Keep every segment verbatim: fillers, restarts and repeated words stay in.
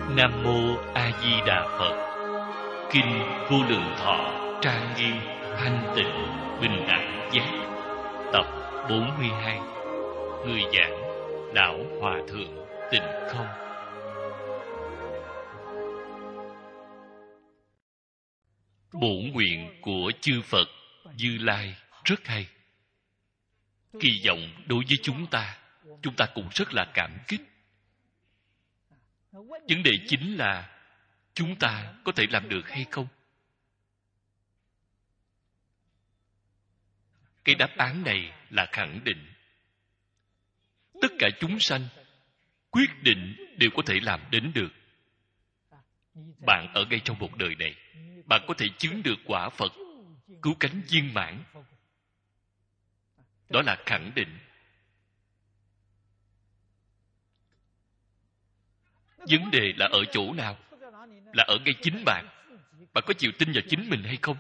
Nam Mô A Di Đà Phật. Kinh Vô Lượng Thọ trang nghiêm thanh tịnh bình đẳng giác. Tập bốn mươi hai. Người giảng Lão Hòa Thượng Tịnh Không. Bổn nguyện của chư Phật Như Lai rất hay. Kỳ vọng đối với chúng ta, chúng ta cũng rất là cảm kích. Vấn đề chính là chúng ta có thể làm được hay không? Cái đáp án này là khẳng định. Tất cả chúng sanh quyết định đều có thể làm đến được. Bạn ở ngay trong một đời này, bạn có thể chứng được quả Phật, cứu cánh viên mãn. Đó là khẳng định. Vấn đề là ở chỗ nào? Là ở ngay chính bạn. Bạn có chịu tin vào chính mình hay không?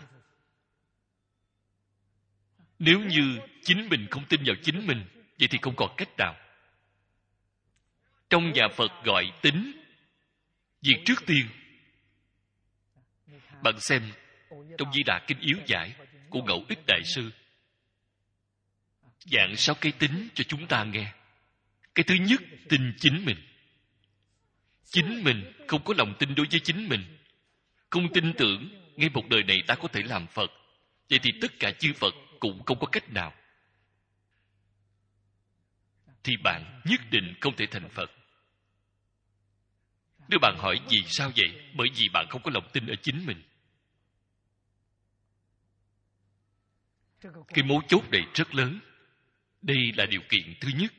Nếu như chính mình không tin vào chính mình, vậy thì không còn cách nào. Trong nhà Phật gọi tín. Việc trước tiên, bạn xem trong Di Đà Kinh Yếu Giải của Ngẫu Ích Đại Sư giảng sáu cái tín cho chúng ta nghe. Cái thứ nhất, tin chính mình. Chính mình không có lòng tin đối với chính mình, không tin tưởng ngay một đời này ta có thể làm Phật, vậy thì tất cả chư Phật cũng không có cách nào. Thì bạn nhất định không thể thành Phật. Nếu bạn hỏi vì sao vậy? Bởi vì bạn không có lòng tin ở chính mình. Cái mấu chốt này rất lớn. Đây là điều kiện thứ nhất.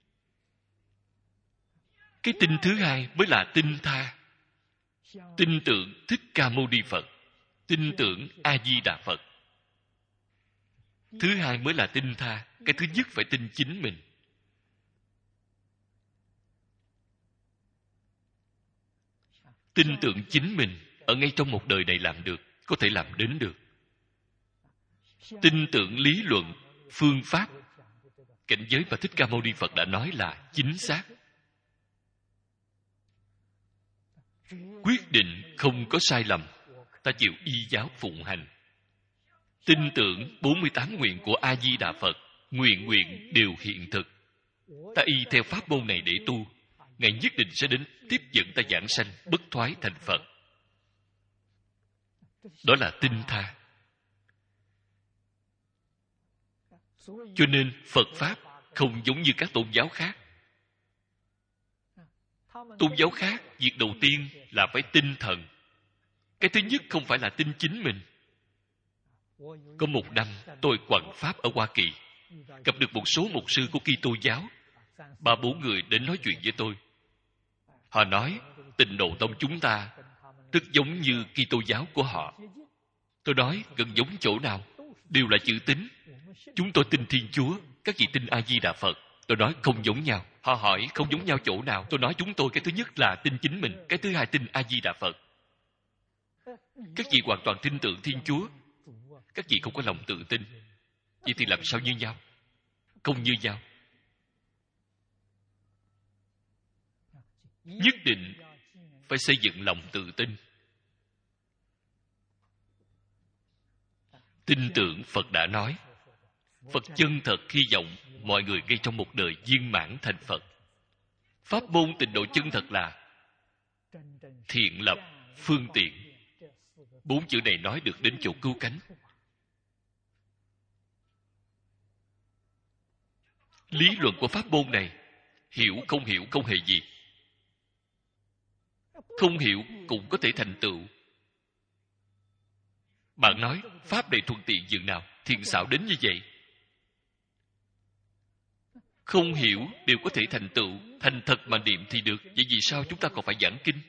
Cái tin thứ hai mới là tin tha. Tin tưởng Thích Ca Mâu Ni Phật, tin tưởng A Di Đà Phật. Thứ hai mới là tin tha. Cái thứ nhất phải tin chính mình. Tin tưởng chính mình ở ngay trong một đời này làm được, có thể làm đến được. Tin tưởng lý luận, phương pháp, cảnh giới mà Thích Ca Mâu Ni Phật đã nói là chính xác. Quyết định không có sai lầm, ta chịu y giáo phụng hành. Tin tưởng bốn mươi tám nguyện của A Di Đà Phật, nguyện nguyện đều hiện thực. Ta y theo pháp môn này để tu, Ngài nhất định sẽ đến tiếp dẫn ta giảng sanh bất thoái thành Phật. Đó là tin tha. Cho nên Phật Pháp không giống như các tôn giáo khác. Tôn giáo khác, việc đầu tiên là phải tin thần. Cái thứ nhất không phải là tin chính mình. Có một năm, tôi quảng Pháp ở Hoa Kỳ, gặp được một số mục sư của Kitô giáo. Ba bốn người đến nói chuyện với tôi. Họ nói, Tịnh Độ Tông chúng ta rất giống như Kitô giáo của họ. Tôi nói, gần giống chỗ nào? Đều là chữ tín. Chúng tôi tin Thiên Chúa, các vị tin A Di Đà Phật. Tôi nói không giống nhau. Họ hỏi không giống nhau chỗ nào? Tôi nói chúng tôi cái thứ nhất là tin chính mình, cái thứ hai tin A Di Đà Phật. Các vị hoàn toàn tin tưởng Thiên Chúa, các vị không có lòng tự tin. Vậy thì làm sao như nhau? Không như nhau. Nhất định phải xây dựng lòng tự tin. Tin tưởng Phật đã nói. Phật chân thật hy vọng mọi người ngay trong một đời viên mãn thành Phật. Pháp môn tịnh độ chân thật là thiện lập, phương tiện. Bốn chữ này nói được đến chỗ cứu cánh. Lý luận của pháp môn này, hiểu không hiểu không hề gì. Không hiểu cũng có thể thành tựu. Bạn nói pháp này thuận tiện dường nào, thiện xảo đến như vậy. Không hiểu đều có thể thành tựu, thành thật mà niệm thì được. Vậy vì sao chúng ta còn phải giảng kinh?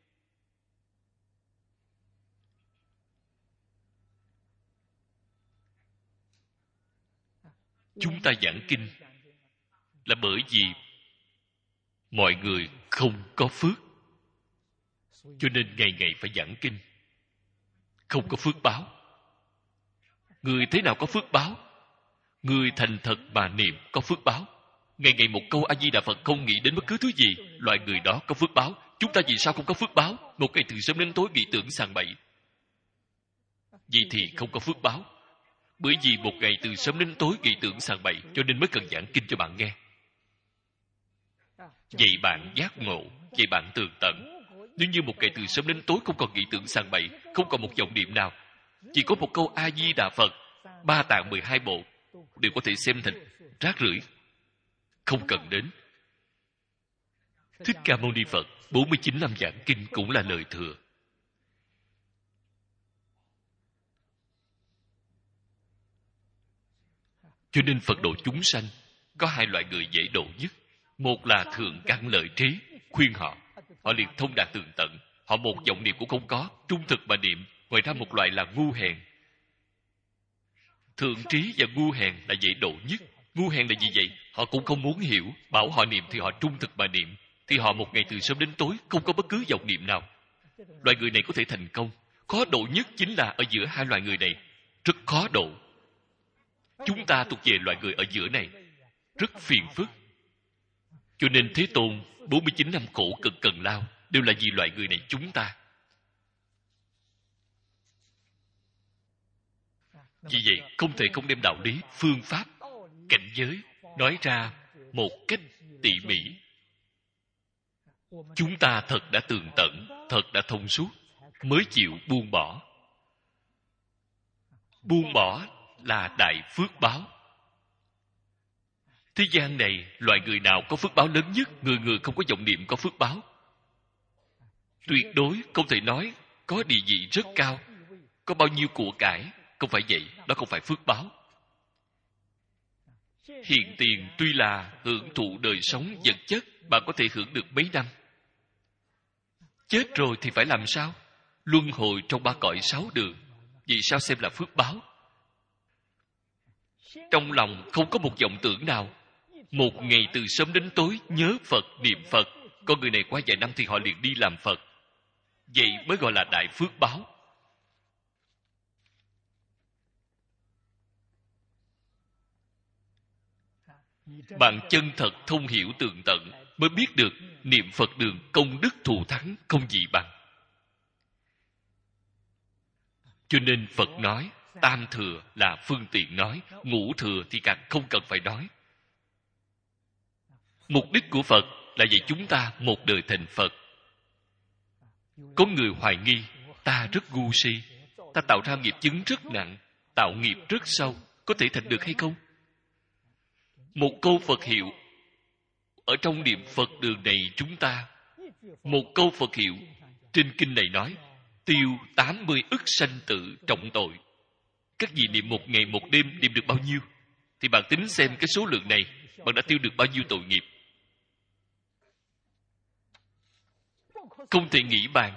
Chúng ta giảng kinh là bởi vì mọi người không có phước, cho nên ngày ngày phải giảng kinh. Không có phước báo. Người thế nào có phước báo? Người thành thật mà niệm có phước báo. Ngày ngày một câu A Di Đà Phật, không nghĩ đến bất cứ thứ gì, loại người đó có phước báo. Chúng ta vì sao không có phước báo? Một ngày từ sớm đến tối nghĩ tưởng sàng bậy. Vậy thì không có phước báo. Bởi vì một ngày từ sớm đến tối nghĩ tưởng sàng bậy, cho nên mới cần giảng kinh cho bạn nghe. Vậy bạn giác ngộ, vậy bạn tường tận. Nếu như một ngày từ sớm đến tối không còn nghĩ tưởng sàng bậy, không còn một vọng niệm nào, chỉ có một câu A Di Đà Phật, ba tạng mười hai bộ đều có thể xem thành rác rưởi, không cần đến. Thích Ca Mâu Ni Phật bốn mươi chín năm giảng kinh cũng là lời thừa. Cho nên Phật độ chúng sanh có hai loại người dễ độ nhất. Một là thượng căn lợi trí, khuyên họ, họ liền thông đạt tường tận. Họ một vọng niệm cũng không có, trung thực mà niệm. Ngoài ra một loại là ngu hèn. Thượng trí và ngu hèn là dễ độ nhất. Ngu hèn là gì vậy? Họ cũng không muốn hiểu. Bảo họ niệm thì họ trung thực mà niệm, thì họ một ngày từ sớm đến tối không có bất cứ vọng niệm nào. Loại người này có thể thành công. Khó độ nhất chính là ở giữa hai loại người này. Rất khó độ. Chúng ta thuộc về loại người ở giữa này, rất phiền phức. Cho nên Thế Tôn bốn mươi chín năm khổ cực cần lao đều là vì loại người này chúng ta. Vì vậy không thể không đem đạo lý, phương pháp, cảnh giới nói ra một cách tỉ mỉ. Chúng ta thật đã tường tận, thật đã thông suốt, mới chịu buông bỏ. Buông bỏ là đại phước báo. Thế gian này, loại người nào có phước báo lớn nhất? Người người không có vọng niệm có phước báo. Tuyệt đối không thể nói có địa vị rất cao, có bao nhiêu của cải. Không phải vậy, đó không phải phước báo. Hiện tiền tuy là hưởng thụ đời sống vật chất, bạn có thể hưởng được mấy năm. Chết rồi thì phải làm sao? Luân hồi trong ba cõi sáu đường. Vì sao xem là phước báo? Trong lòng không có một vọng tưởng nào. Một ngày từ sớm đến tối nhớ Phật, niệm Phật. Con người này qua vài năm thì họ liền đi làm Phật. Vậy mới gọi là đại phước báo. Bạn chân thật thông hiểu tường tận mới biết được niệm Phật đường công đức thù thắng không gì bằng. Cho nên Phật nói tam thừa là phương tiện nói, ngũ thừa thì càng không cần phải nói. Mục đích của Phật là dạy chúng ta một đời thành Phật. Có người hoài nghi, ta rất ngu si, ta tạo ra nghiệp chướng rất nặng, tạo nghiệp rất sâu, có thể thành được hay không? Một câu Phật hiệu ở trong niệm Phật đường này chúng ta, một câu Phật hiệu trên kinh này nói tiêu tám mươi ức sanh tử trọng tội. Các vị niệm một ngày một đêm niệm được bao nhiêu? Thì bạn tính xem cái số lượng này, bạn đã tiêu được bao nhiêu tội nghiệp? Không thể nghĩ bàn.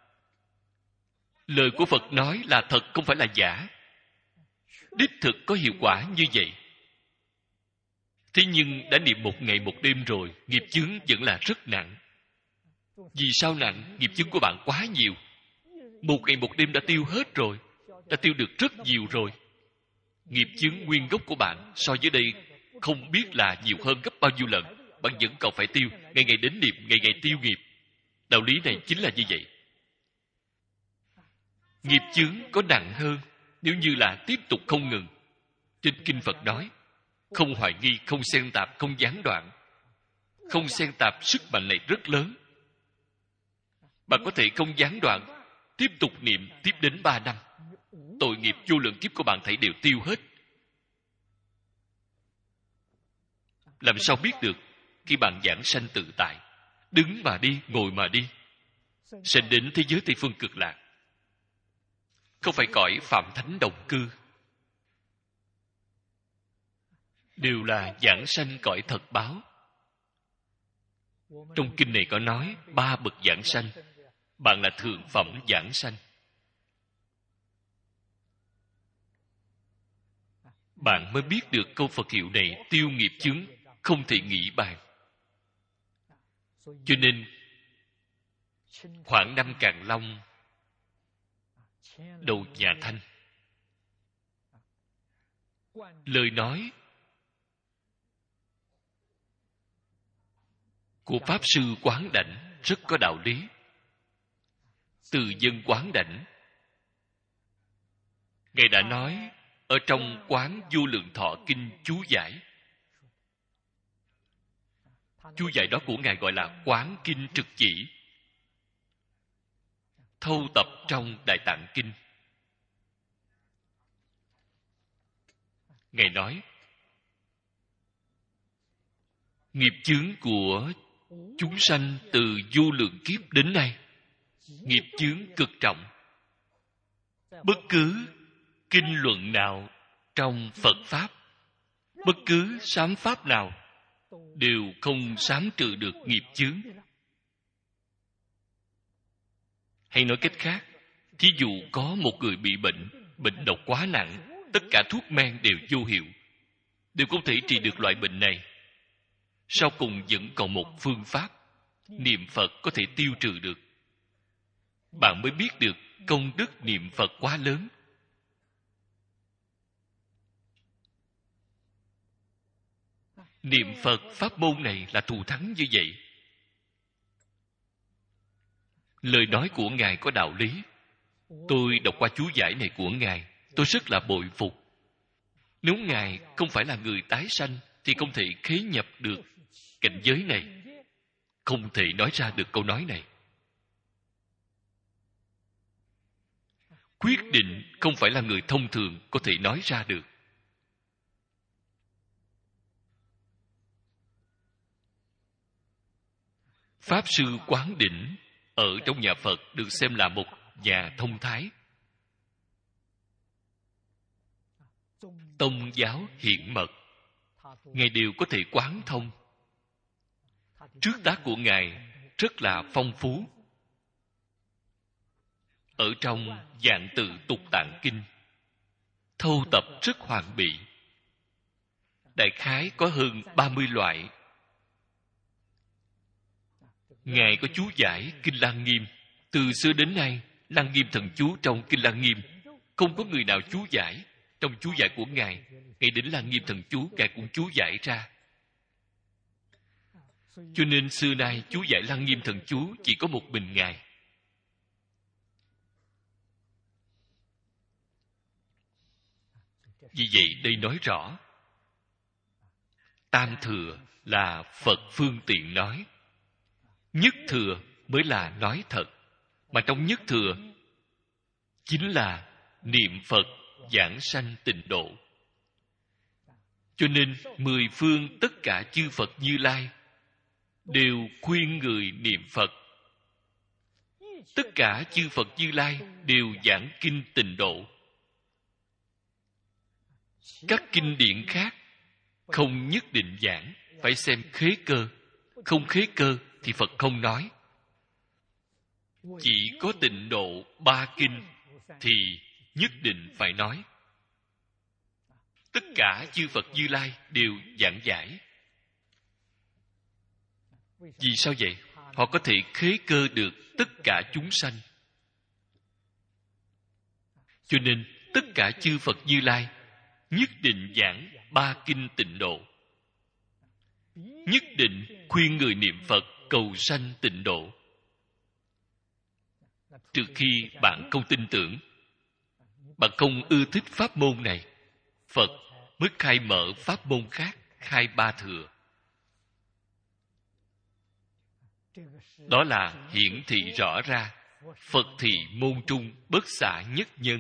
Lời của Phật nói là thật, không phải là giả. Đích thực có hiệu quả như vậy. Thế nhưng đã niệm một ngày một đêm rồi, nghiệp chướng vẫn là rất nặng. Vì sao nặng? Nghiệp chướng của bạn quá nhiều. Một ngày một đêm đã tiêu hết rồi, đã tiêu được rất nhiều rồi. Nghiệp chướng nguyên gốc của bạn so với đây không biết là nhiều hơn gấp bao nhiêu lần. Bạn vẫn còn phải tiêu, ngày ngày đến niệm, ngày ngày tiêu nghiệp. Đạo lý này chính là như vậy. Nghiệp chướng có nặng hơn nếu như là tiếp tục không ngừng. Trên kinh Phật nói, không hoài nghi, không xen tạp, không gián đoạn. Không xen tạp sức mạnh này rất lớn. Bạn có thể không gián đoạn, tiếp tục niệm tiếp đến ba năm. Tội nghiệp vô lượng kiếp của bạn thảy đều tiêu hết. Làm sao biết được? Khi bạn giảng sanh tự tại, đứng mà đi, ngồi mà đi, sẽ đến thế giới Tây Phương Cực Lạc. Không phải cõi Phạm Thánh Đồng Cư. Đều là giảng sanh cõi thật báo. Trong kinh này có nói ba bậc giảng sanh. Bạn là thượng phẩm giảng sanh. Bạn mới biết được câu Phật hiệu này tiêu nghiệp chướng không thể nghĩ bàn. Cho nên khoảng năm Càn Long đầu nhà Thanh, lời nói của Pháp Sư Quán Đảnh rất có đạo lý. Từ dân quán đảnh, Ngài đã nói ở trong Quán Vô Lượng Thọ Kinh chú giải. Chú giải đó của Ngài gọi là Quán Kinh Trực Chỉ, thâu tập trong Đại Tạng Kinh. Ngài nói, nghiệp chướng của chúng sanh từ vô lượng kiếp đến nay, nghiệp chướng cực trọng. Bất cứ kinh luận nào trong Phật Pháp, bất cứ sám Pháp nào đều không sám trừ được nghiệp chướng. Hay nói cách khác, thí dụ có một người bị bệnh, bệnh độc quá nặng, tất cả thuốc men đều vô hiệu, đều không thể trị được loại bệnh này. Sau cùng vẫn còn một phương pháp, niệm Phật có thể tiêu trừ được. Bạn mới biết được công đức niệm Phật quá lớn. Niệm Phật pháp môn này là thù thắng như vậy. Lời nói của Ngài có đạo lý. Tôi đọc qua chú giải này của Ngài, tôi rất là bội phục. Nếu Ngài không phải là người tái sanh thì không thể khế nhập được cảnh giới này, không thể nói ra được câu nói này. Quyết định không phải là người thông thường có thể nói ra được. Pháp Sư Quán Đỉnh ở trong nhà Phật được xem là một nhà thông thái. Tông giáo hiển mật, Ngài đều có thể quán thông. Trước tác của Ngài rất là phong phú. Ở trong Vạn Tự Tục Tạng Kinh, thâu tập rất hoàn bị. Đại khái có hơn ba mươi loại. Ngài có chú giải Kinh Lăng Nghiêm. Từ xưa đến nay, Lăng Nghiêm thần chú trong Kinh Lăng Nghiêm không có người nào chú giải. Trong chú giải của Ngài, ngay đến Lăng Nghiêm thần chú, Ngài cũng chú giải ra. Cho nên xưa nay chú giải Lăng Nghiêm thần chú chỉ có một mình Ngài. Vì vậy đây nói rõ, tam thừa là Phật phương tiện nói, nhất thừa mới là nói thật. Mà trong nhất thừa chính là niệm Phật giảng sanh tịnh độ. Cho nên mười phương tất cả chư Phật Như Lai đều khuyên người niệm Phật. Tất cả chư Phật Như Lai đều giảng kinh tịnh độ. Các kinh điển khác không nhất định giảng, phải xem khế cơ. Không khế cơ thì Phật không nói. Chỉ có tịnh độ ba kinh thì nhất định phải nói. Tất cả chư Phật Như Lai đều giảng giải. Vì sao vậy? Họ có thể khế cơ được tất cả chúng sanh. Cho nên tất cả chư Phật Như Lai nhất định giảng ba kinh tịnh độ. Nhất định khuyên người niệm Phật cầu sanh tịnh độ. Trừ khi bạn không tin tưởng, bạn không ưa thích pháp môn này, Phật mới khai mở pháp môn khác, khai ba thừa. Đó là hiển thị rõ ra Phật thì môn trung bất xả nhất nhân.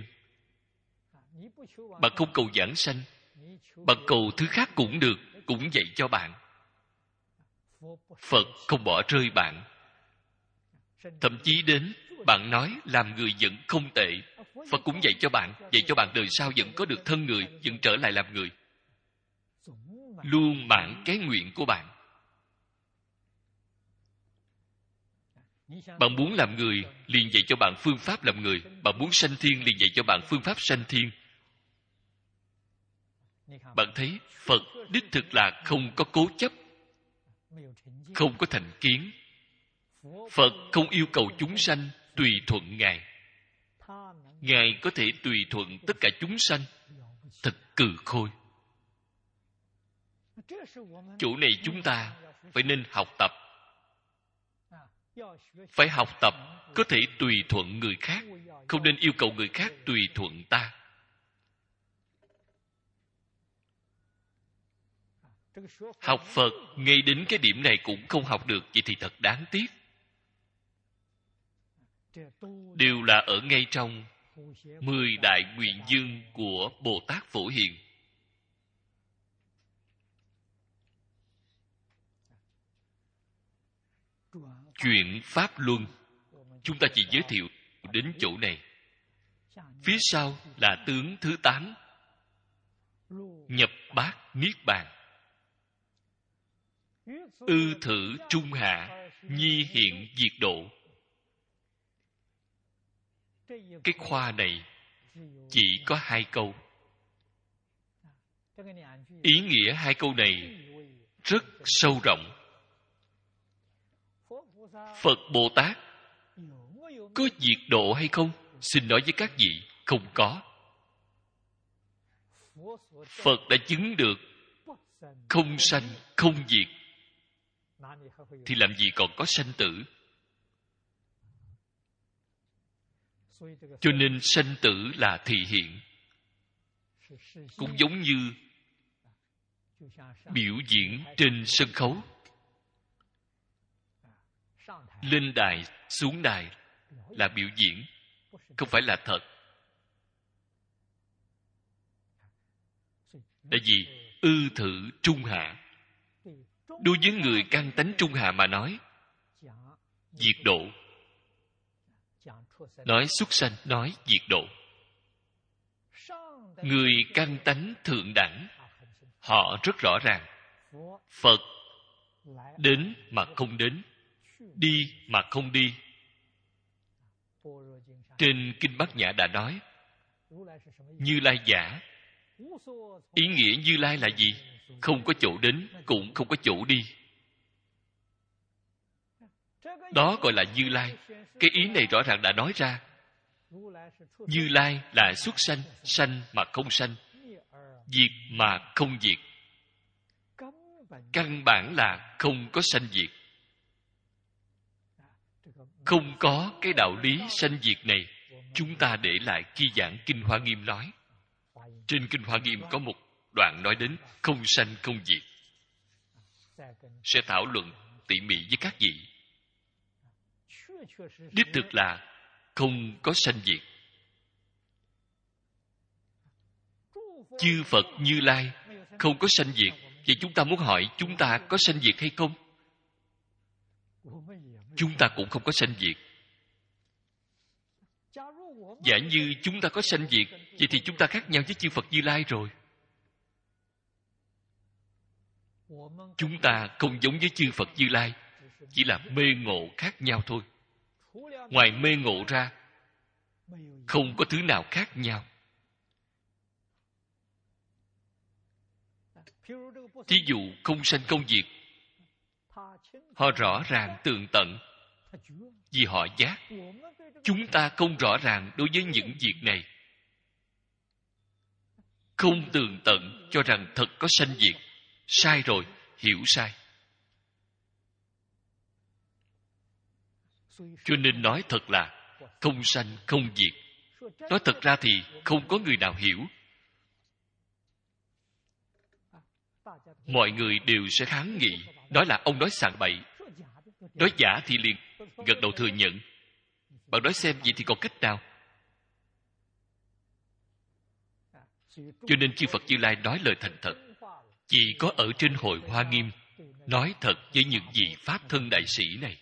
Bạn không cầu giảng sanh, bạn cầu thứ khác cũng được, cũng dạy cho bạn. Phật không bỏ rơi bạn. Thậm chí đến bạn nói làm người vẫn không tệ, Phật cũng dạy cho bạn, dạy cho bạn đời sau vẫn có được thân người, vẫn trở lại làm người. Luôn mãn cái nguyện của bạn. Bạn muốn làm người, liền dạy cho bạn phương pháp làm người. Bạn muốn sanh thiên, liền dạy cho bạn phương pháp sanh thiên. Bạn thấy Phật đích thực là không có cố chấp, không có thành kiến. Phật không yêu cầu chúng sanh tùy thuận Ngài. Ngài có thể tùy thuận tất cả chúng sanh. Thật cừ khôi. Chỗ này chúng ta phải nên học tập. Phải học tập có thể tùy thuận người khác, không nên yêu cầu người khác tùy thuận ta. Học Phật ngay đến cái điểm này cũng không học được, vậy thì thật đáng tiếc. Đều là ở ngay trong mười đại nguyện dương của Bồ Tát Phổ Hiền. Chuyện Pháp Luân chúng ta chỉ giới thiệu đến chỗ này. Phía sau là tướng thứ tám, nhập bát niết bàn. Ư thử trung hạ, nhi hiện diệt độ. Cái khoa này chỉ có hai câu. Ý nghĩa hai câu này rất sâu rộng. Phật Bồ Tát có diệt độ hay không? Xin nói với các vị, không có. Phật đã chứng được không sanh, không diệt, thì làm gì còn có sanh tử? Cho nên sanh tử là thị hiện. Cũng giống như biểu diễn trên sân khấu. Lên đài, xuống đài là biểu diễn, không phải là thật. Tại vì ư thử trung hạ, đối với người căn tánh trung hạ mà nói, diệt độ. Nói xuất sanh, nói diệt độ. Người căn tánh thượng đẳng, họ rất rõ ràng. Phật đến mà không đến, đi mà không đi. Trên Kinh Bát Nhã đã nói, Như Lai giả. Ý nghĩa Như Lai là gì? Không có chỗ đến, cũng không có chỗ đi. Đó gọi là Như Lai. Cái ý này rõ ràng đã nói ra. Như Lai là xuất sanh, sanh mà không sanh, diệt mà không diệt. Căn bản là không có sanh diệt. Không có cái đạo lý sanh diệt này, chúng ta để lại khi giảng Kinh Hoa Nghiêm nói. Trên Kinh Hoa Nghiêm có một đoạn nói đến không sanh không diệt. Sẽ thảo luận tỉ mỉ với các vị. Đích thực là không có sanh diệt. Chư Phật Như Lai không có sanh diệt. Vậy chúng ta muốn hỏi chúng ta có sanh diệt hay không? Chúng ta cũng không có sanh diệt. Giả như chúng ta có sanh diệt, vậy thì chúng ta khác nhau với chư Phật Như Lai rồi. Chúng ta không giống với chư Phật Như Lai, chỉ là mê ngộ khác nhau thôi. Ngoài mê ngộ ra, không có thứ nào khác nhau. Thí dụ không sanh không diệt, họ rõ ràng tường tận vì họ giác. Chúng ta không rõ ràng đối với những việc này, không tường tận cho rằng thật có sanh diệt. Sai rồi, hiểu sai. Cho nên nói thật là không sanh không diệt. Nói thật ra thì không có người nào hiểu. Mọi người đều sẽ kháng nghị, nói là ông nói sàng bậy. Nói giả thì liền gật đầu thừa nhận. Bạn nói xem vậy thì còn cách nào? Cho nên chư Phật Như Lai nói lời thành thật, chỉ có ở trên hội Hoa Nghiêm nói thật với những vị Pháp thân đại sĩ này.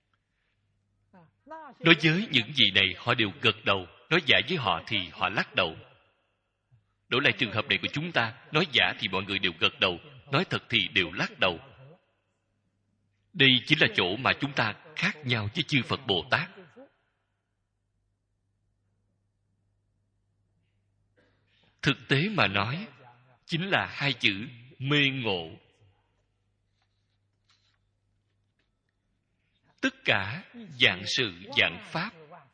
Đối với những vị này họ đều gật đầu, nói giả với họ thì họ lắc đầu. Đổi lại trường hợp này của chúng ta, nói giả thì mọi người đều gật đầu, nói thật thì đều lắc đầu. Đây chính là chỗ mà chúng ta khác nhau với chư Phật Bồ Tát. Thực tế mà nói, chính là hai chữ mê ngộ. Tất cả dạng sự dạng pháp,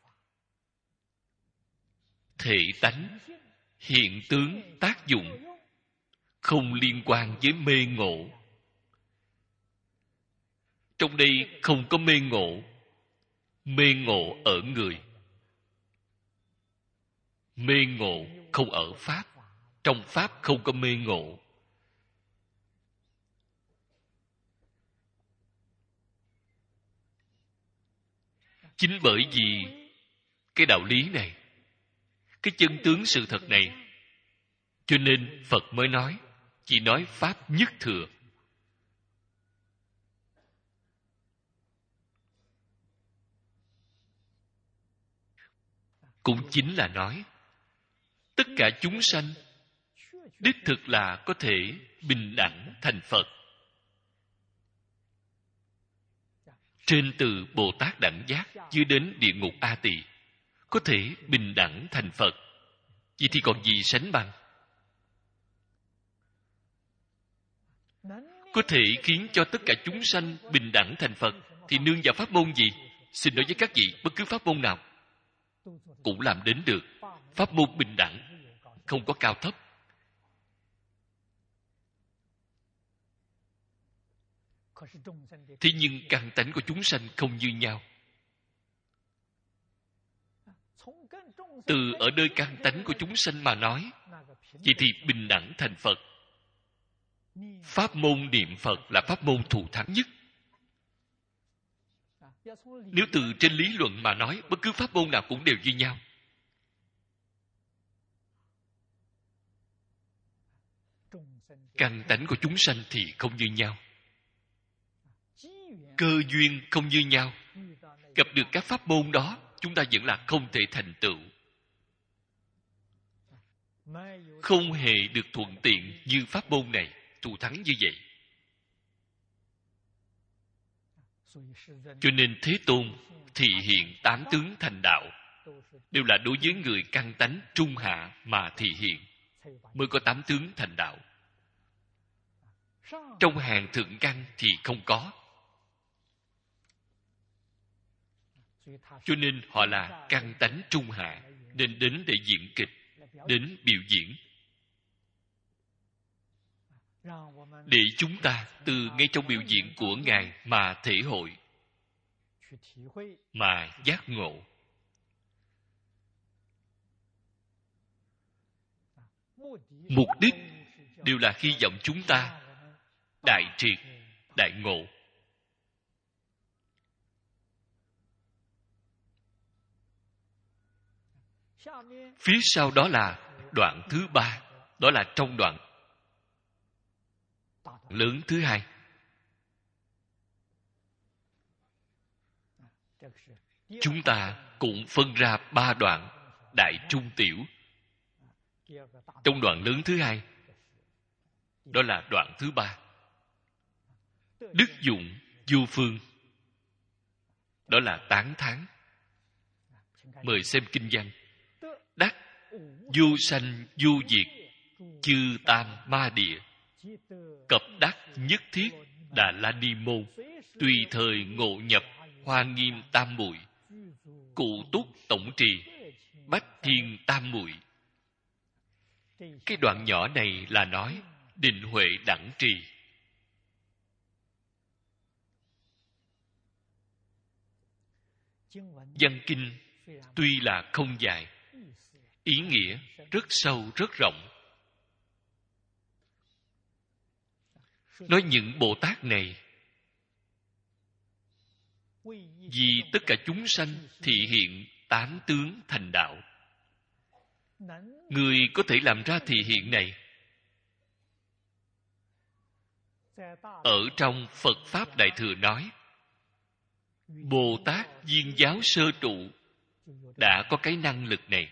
thể tánh, hiện tướng, tác dụng không liên quan với mê ngộ. Trong đây không có mê ngộ, Mê ngộ ở người, mê ngộ không ở pháp. Trong pháp không có mê ngộ. Chính bởi vì cái đạo lý này, cái chân tướng sự thật này, cho nên Phật mới nói, chỉ nói pháp nhất thừa. Cũng chính là nói, tất cả chúng sanh đích thực là có thể bình đẳng thành Phật. Trên từ Bồ Tát đẳng giác dưới đến địa ngục A Tỳ, có thể bình đẳng thành Phật. Vậy thì còn gì sánh bằng? Có thể khiến cho tất cả chúng sanh bình đẳng thành Phật, thì nương vào pháp môn gì? Xin nói với các vị, bất cứ pháp môn nào cũng làm đến được. Pháp môn bình đẳng, không có cao thấp. Thế nhưng căn tánh của chúng sanh không như nhau. Từ ở nơi căn tánh của chúng sanh mà nói, vậy thì bình đẳng thành Phật. Pháp môn niệm Phật là pháp môn thù thắng nhất. Nếu từ trên lý luận mà nói, bất cứ pháp môn nào cũng đều như nhau. Căn tánh của chúng sanh thì không như nhau. Cơ duyên không như nhau. Gặp được các pháp môn đó, chúng ta vẫn là không thể thành tựu. Không hề được thuận tiện như pháp môn này, thù thắng như vậy. Cho nên Thế Tôn thị hiện tám tướng thành đạo, đều là đối với người căn tánh trung hạ mà thị hiện, mới có tám tướng thành đạo. Trong hàng thượng căn thì không có. Cho nên họ là căn tánh trung hạ, nên đến để diễn kịch, đến biểu diễn, để chúng ta từ ngay trong biểu diễn của Ngài mà thể hội, mà giác ngộ. Mục đích đều là hy vọng chúng ta đại triệt, đại ngộ. Phía sau đó là đoạn thứ ba, đó là trong đoạn lớn thứ hai. Chúng ta cũng phân ra ba đoạn đại trung tiểu. Trong đoạn lớn thứ hai, đó là đoạn thứ ba. Đức dụng vô phương, đó là tán thán. Mời xem kinh văn. Đắc vô sanh vô diệt, chư tam ma địa, cập đắc nhất thiết Đà La Ni môn, tùy thời ngộ nhập Hoa Nghiêm tam muội, cụ túc tổng trì, bách thiên tam muội. Cái đoạn nhỏ này là nói định huệ đẳng trì. Văn kinh tuy là không dài, ý nghĩa rất sâu rất rộng. Nói những Bồ Tát này vì tất cả chúng sanh thị hiện tám tướng thành đạo. Người có thể làm ra thị hiện này, ở trong Phật Pháp Đại Thừa nói, Bồ Tát Viên Giáo sơ trụ đã có cái năng lực này.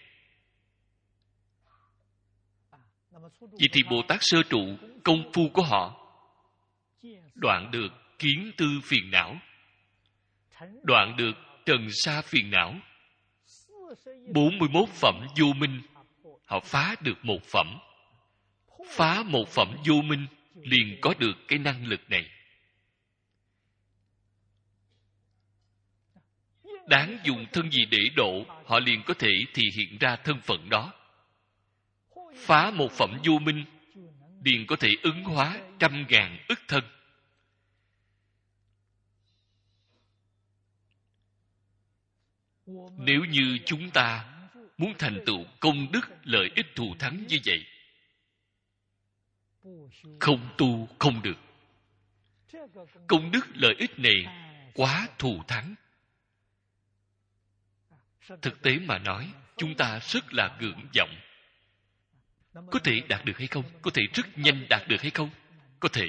Vậy thì Bồ Tát sơ trụ, công phu của họ đoạn được kiến tư phiền não, đoạn được trần sa phiền não. bốn mươi mốt phẩm vô minh, họ phá được một phẩm. Phá một phẩm vô minh, liền có được cái năng lực này. Đáng dùng thân gì để độ, họ liền có thể thị hiện ra thân phận đó. Phá một phẩm vô minh, liền có thể ứng hóa trăm ngàn ức thân. Nếu như chúng ta muốn thành tựu công đức lợi ích thù thắng như vậy, không tu không được. Công đức lợi ích này quá thù thắng. Thực tế mà nói, chúng ta rất là ngưỡng vọng. Có thể đạt được hay không? Có thể rất nhanh đạt được hay không? Có thể.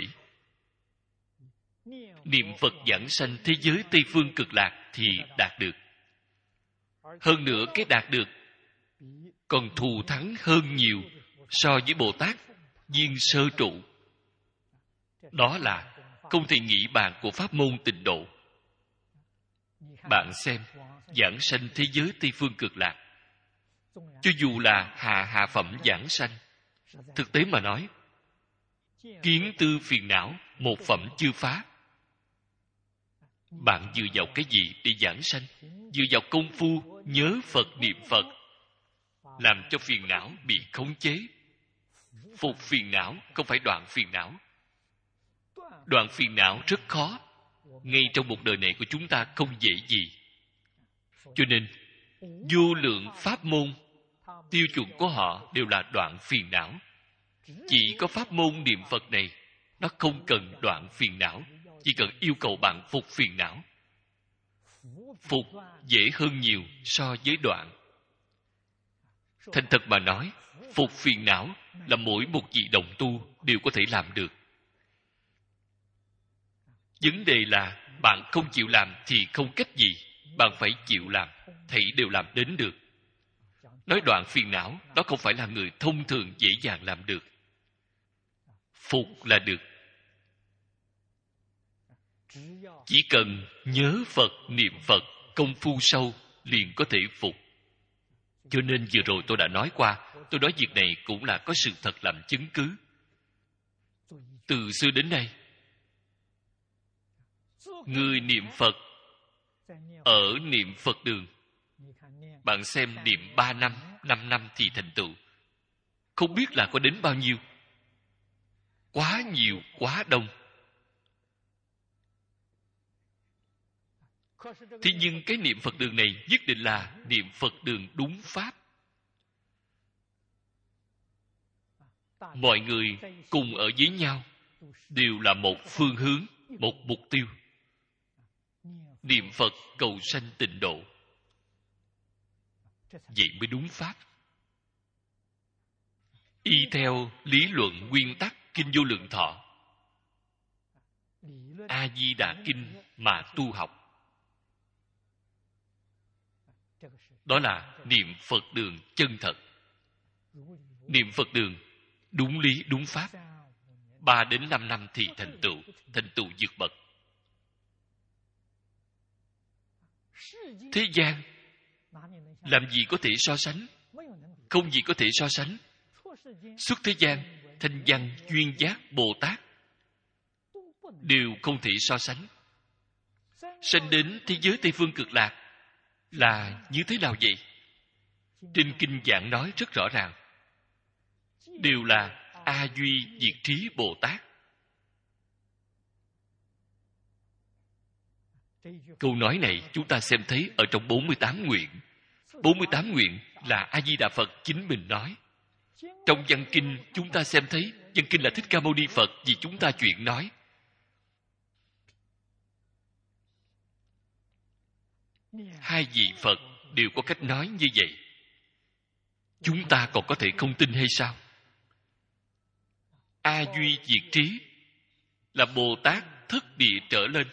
Niệm Phật giảng sanh thế giới Tây Phương Cực Lạc thì đạt được. Hơn nữa cái đạt được còn thù thắng hơn nhiều so với Bồ Tát viên sơ trụ. Đó là không thể nghĩ bàn của pháp môn Tịnh Độ. Bạn xem, giảng sanh thế giới Tây Phương Cực Lạc, cho dù là hạ hạ phẩm giảng sanh, thực tế mà nói, kiến tư phiền não một phẩm chưa phá. Bạn dựa vào cái gì để giảng sanh? Dựa vào công phu nhớ Phật niệm Phật, làm cho phiền não bị khống chế. Phục phiền não không phải đoạn phiền não. Đoạn phiền não rất khó. Ngay trong một đời này của chúng ta không dễ gì. Cho nên vô lượng pháp môn, tiêu chuẩn của họ đều là đoạn phiền não. Chỉ có pháp môn niệm Phật này, nó không cần đoạn phiền não, chỉ cần yêu cầu bạn phục phiền não. Phục dễ hơn nhiều so với đoạn. Thành thật mà nói, phục phiền não là mỗi một vị đồng tu đều có thể làm được. Vấn đề là bạn không chịu làm thì không cách gì. Bạn phải chịu làm, thảy đều làm đến được. Nói đoạn phiền não, đó không phải là người thông thường dễ dàng làm được. Phục là được. Chỉ cần nhớ Phật, niệm Phật, công phu sâu, liền có thể phục. Cho nên vừa rồi tôi đã nói qua, tôi nói việc này cũng là có sự thật làm chứng cứ. Từ xưa đến nay, người niệm Phật ở niệm Phật đường, bạn xem niệm ba năm, năm năm thì thành tựu. Không biết là có đến bao nhiêu. Quá nhiều, quá đông. Thế nhưng cái niệm Phật đường này nhất định là niệm Phật đường đúng Pháp. Mọi người cùng ở với nhau đều là một phương hướng, một mục tiêu. Niệm Phật cầu sanh tịnh độ. Vậy mới đúng Pháp. Y theo lý luận nguyên tắc Kinh Vô Lượng Thọ, A Di Đà Kinh mà tu học. Đó là niệm Phật đường chân thật. Niệm Phật đường đúng lý đúng Pháp. Ba đến năm năm thì thành tựu, thành tựu vượt bậc. Thế gian làm gì có thể so sánh? Không gì có thể so sánh. Xuất thế gian, thanh văn, duyên giác, Bồ Tát đều không thể so sánh. Sanh đến thế giới Tây Phương Cực Lạc là như thế nào vậy? Trên kinh giảng nói rất rõ ràng. Đều là A Duy Diệt Trí Bồ Tát. Câu nói này chúng ta xem thấy ở trong bốn mươi tám nguyện. bốn mươi tám nguyện là A Di Đà Phật chính mình nói. Trong văn kinh chúng ta xem thấy, văn kinh là Thích Ca Mâu Ni Phật vì chúng ta chuyện nói. Hai vị Phật đều có cách nói như vậy. Chúng ta còn có thể không tin hay sao? A Duy Diệt Trí là Bồ Tát thất địa trở lên.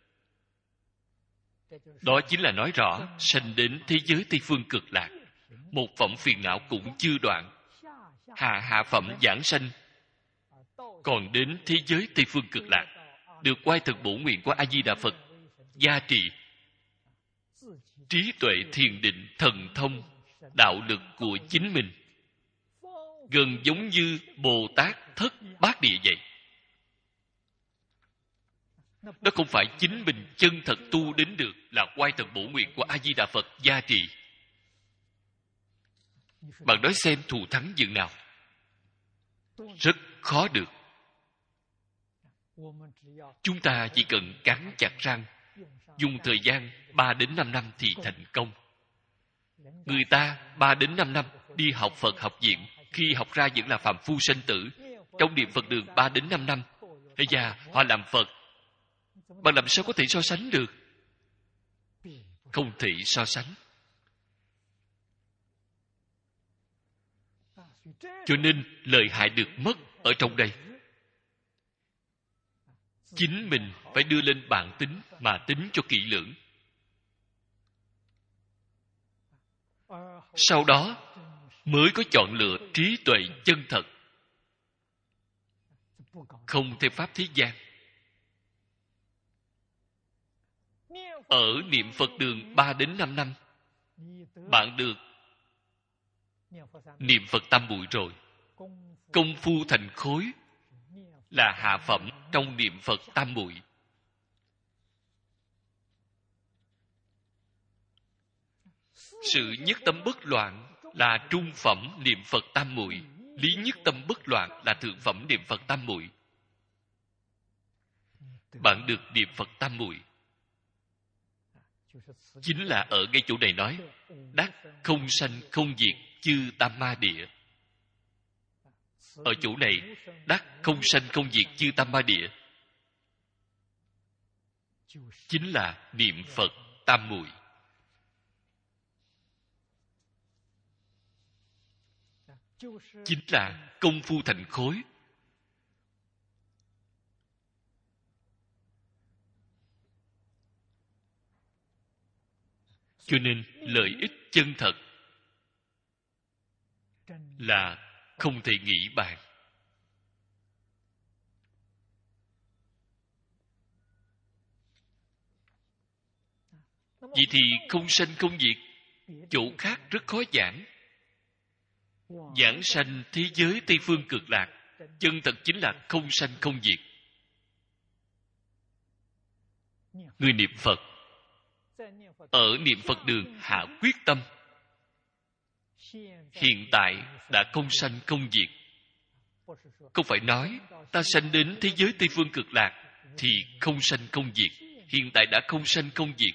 Đó chính là nói rõ sanh đến thế giới Tây Phương Cực Lạc, một phẩm phiền não cũng chưa đoạn. Hạ hạ phẩm giảng sanh, còn đến thế giới Tây Phương Cực Lạc, được oai thực bổ nguyện của A Di Đà Phật gia trì, trí tuệ thiền định thần thông đạo lực của chính mình, gần giống như Bồ Tát thất bát địa vậy. Đó không phải chính mình chân thật tu đến được, là oai thực bổ nguyện của A Di Đà Phật gia trì. Bạn nói xem thù thắng dường nào? Rất khó được. Chúng ta chỉ cần cắn chặt răng, dùng thời gian ba đến năm năm thì thành công. Người ta ba đến năm năm đi học Phật học viện, khi học ra vẫn là phàm phu sanh tử. Trong niệm Phật đường ba đến năm năm, bây giờ họ làm Phật, bạn làm sao có thể so sánh được? Không thể so sánh. Cho nên lợi hại được mất ở trong đây. Chính mình phải đưa lên bảng tính mà tính cho kỹ lưỡng. Sau đó mới có chọn lựa trí tuệ chân thật, không theo pháp thế gian. Ở niệm Phật đường ba đến năm năm, bạn được niệm Phật tam muội rồi. Công phu thành khối là hạ phẩm trong niệm Phật tam muội. Sự nhất tâm bất loạn là trung phẩm niệm Phật tam muội. Lý nhất tâm bất loạn là thượng phẩm niệm Phật tam muội. Bạn được niệm Phật tam muội, chính là ở ngay chỗ này nói đắc không sanh không diệt chư tam ma địa. Ở chỗ này đắc không sanh không diệt chư tam ma địa, chính là niệm Phật tam muội. Chính là công phu thành khối. Cho nên lợi ích chân thật là không thể nghĩ bàn. Vậy thì không sanh không diệt, chỗ khác rất khó giảng. Giảng sanh thế giới Tây Phương Cực Lạc, chân thật chính là không sanh không diệt. Người niệm Phật ở niệm Phật đường hạ quyết tâm, hiện tại đã không sanh không diệt. Không phải nói ta sanh đến thế giới Tây Phương Cực Lạc thì không sanh không diệt. Hiện tại đã không sanh không diệt.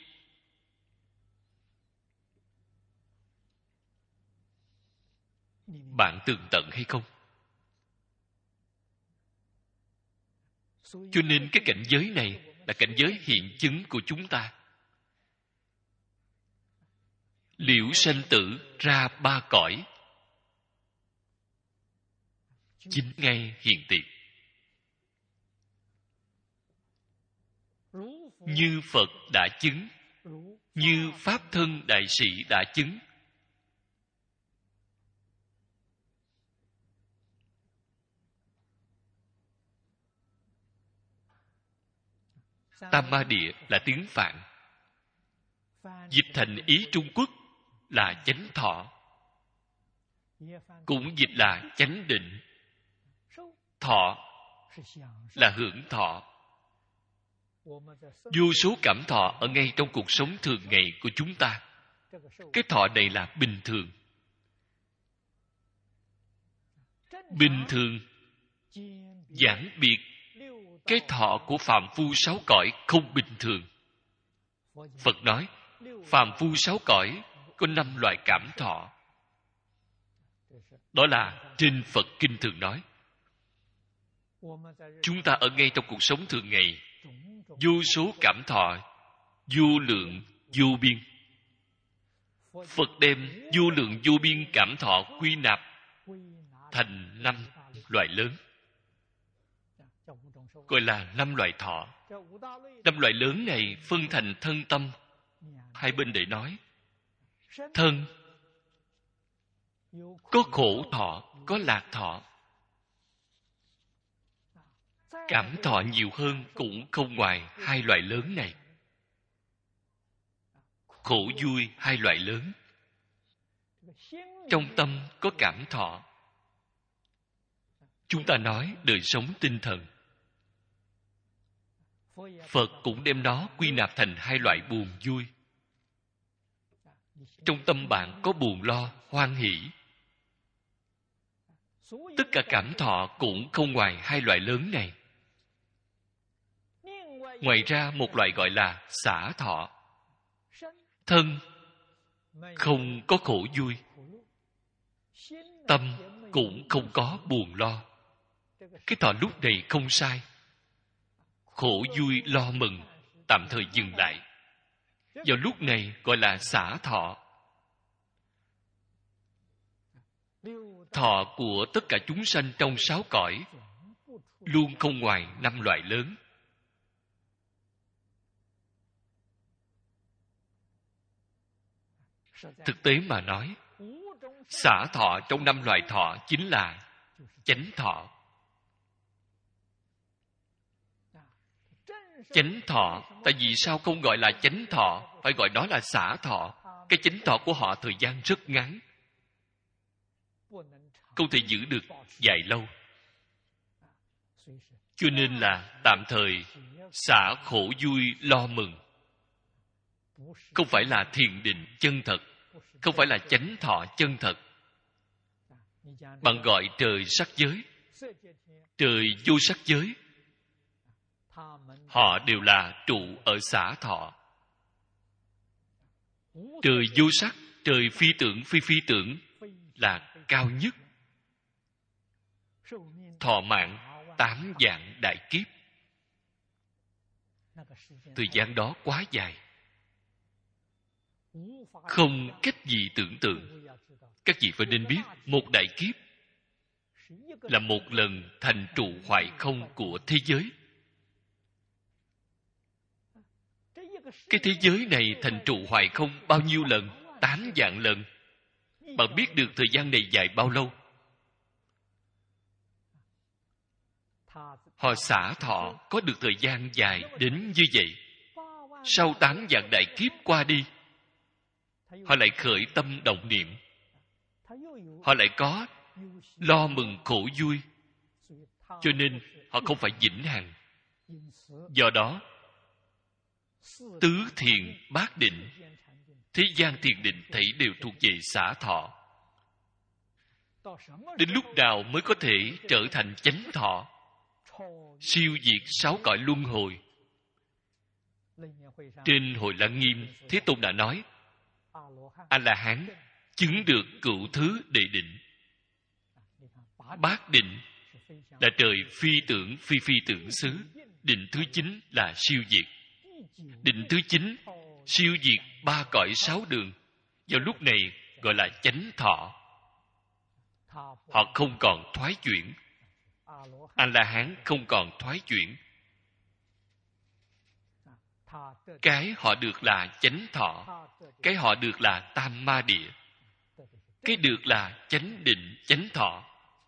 Bạn tường tận hay không? Cho nên cái cảnh giới này là cảnh giới hiện chứng của chúng ta. Liễu sanh tử ra ba cõi, chính ngay hiện tiền. Như Phật đã chứng, như Pháp thân đại sĩ đã chứng. Tam ma địa là tiếng Phạn, dịch thành ý Trung Quốc là chánh thọ, cũng dịch là chánh định. Thọ là hưởng thọ. Vô số cảm thọ ở ngay trong cuộc sống thường ngày của chúng ta. Cái thọ này là bình thường. Bình thường giảng biệt cái thọ của phàm phu sáu cõi không bình thường. Phật nói phàm phu sáu cõi có năm loại cảm thọ. Đó là trên Phật Kinh thường nói. Chúng ta ở ngay trong cuộc sống thường ngày, vô số cảm thọ, vô lượng, vô biên. Phật đem vô lượng vô biên cảm thọ quy nạp thành năm loại lớn, gọi là năm loại thọ. Năm loại lớn này phân thành thân tâm. Hai bên để nói. Thân có khổ thọ, có lạc thọ. Cảm thọ nhiều hơn cũng không ngoài hai loại lớn này. Khổ vui hai loại lớn. Trong tâm có cảm thọ. Chúng ta nói đời sống tinh thần. Phật cũng đem nó quy nạp thành hai loại buồn vui. Trong tâm bạn có buồn lo, hoan hỷ. Tất cả cảm thọ cũng không ngoài hai loại lớn này. Ngoài ra một loại gọi là xả thọ. Thân không có khổ vui, tâm cũng không có buồn lo. Cái thọ lúc này không sai. Khổ vui lo mừng tạm thời dừng lại. Vào lúc này gọi là xả thọ. Thọ của tất cả chúng sanh trong sáu cõi luôn không ngoài năm loại lớn. Thực tế mà nói, xả thọ trong năm loại thọ chính là chánh thọ. Chánh thọ, tại vì sao không gọi là chánh thọ, phải gọi đó là xả thọ? Cái chánh thọ của họ thời gian rất ngắn, không thể giữ được dài lâu. Cho nên là tạm thời xả khổ vui lo mừng. Không phải là thiền định chân thật, không phải là chánh thọ chân thật. Bạn gọi trời sắc giới, trời vô sắc giới, họ đều là trụ ở xả thọ. Trời vô sắc, trời phi tưởng phi phi tưởng là cao nhất. Thọ mạng tám vạn đại kiếp. Thời gian đó quá dài, không cách gì tưởng tượng. Các vị phải nên biết, một đại kiếp là một lần thành trụ hoại không của thế giới. Cái thế giới này thành trụ hoại không bao nhiêu lần? Tám vạn lần. Bạn biết được thời gian này dài bao lâu? Họ xả thọ có được thời gian dài đến như vậy. Sau tám vạn đại kiếp qua đi, họ lại khởi tâm động niệm. Họ lại có lo mừng khổ vui. Cho nên họ không phải vĩnh hằng. Do đó, tứ thiền bát định, thế gian thiền định thảy đều thuộc về xả thọ. Đến lúc nào mới có thể trở thành chánh thọ, siêu diệt sáu cõi luân hồi? Trên Hội Lăng Nghiêm, Thế Tôn đã nói, A-la-hán chứng được cửu thứ đệ định. Bát định là trời phi tưởng phi phi tưởng xứ. Định thứ chín là siêu diệt. Định thứ chín siêu diệt ba cõi sáu đường. Vào lúc này gọi là chánh thọ. Họ không còn thoái chuyển. A-la-hán không còn thoái chuyển. Cái họ được là chánh thọ, cái họ được là tam ma địa, cái được là chánh định chánh thọ.